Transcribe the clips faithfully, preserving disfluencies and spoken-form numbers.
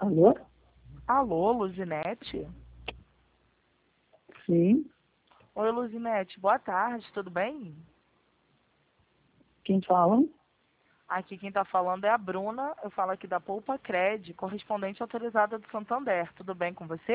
Alô? Alô, Luzinete? Sim. Oi, Luzinete, boa tarde, tudo bem? Quem fala? Aqui quem está falando é a Bruna, eu falo aqui da Poupa Cred, correspondente autorizada do Santander. Tudo bem com você?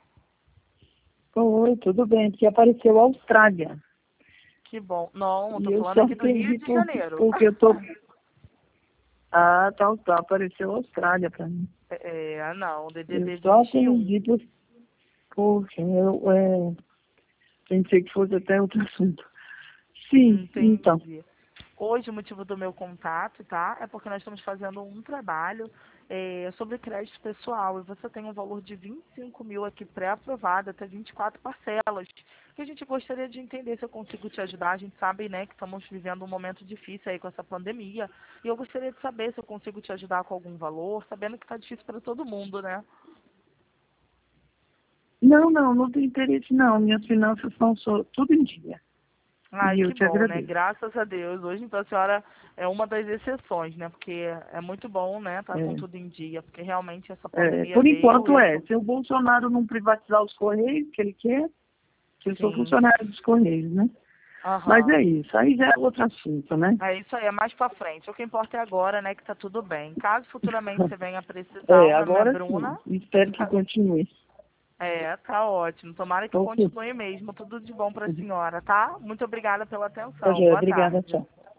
Oi, tudo bem. Aqui apareceu a Austrália. Que bom. Não, eu E tô eu falando só aqui do Rio entendi de por, Janeiro. porque eu tô... Ah, tá, tá. Apareceu a Austrália para mim. É, não, Eu D D D só vinte e um. entendi por... Poxa, eu é... pensei que fosse até outro assunto. Sim, então. Entendi. Hoje o motivo do meu contato, tá? É porque nós estamos fazendo um trabalho é, sobre crédito pessoal e você tem um valor de vinte e cinco mil aqui pré-aprovado, até vinte e quatro parcelas. Que a gente gostaria de entender se eu consigo te ajudar. A gente sabe, né, que estamos vivendo um momento difícil aí com essa pandemia. E eu gostaria de saber se eu consigo te ajudar com algum valor, sabendo que está difícil para todo mundo, né? Não, não, não tem interesse não. Minhas finanças estão só, tudo em dia. Ai, E eu que te bom, né? agradeço. Graças a Deus. Hoje, então, a senhora é uma das exceções, né? Porque é muito bom, né? Tá com É, tudo em dia. Porque realmente essa é, pandemia por veio e enquanto eu é. tô... Se o Bolsonaro não privatizar os Correios, que ele quer, que eu sou Sim. funcionário dos Correios, né? Mas Aham. é isso, aí já é outro assunto, né? É isso aí, é mais pra frente. O que importa é agora, né? Que tá tudo bem. Caso futuramente você venha precisar, É, o meu nome é agora Bruna. sim. Espero que continue. É, tá ótimo. Tomara que Ok. continue mesmo. Tudo de bom pra senhora, tá? Muito obrigada pela Tá atenção. joia. Boa Obrigada, tarde. tchau.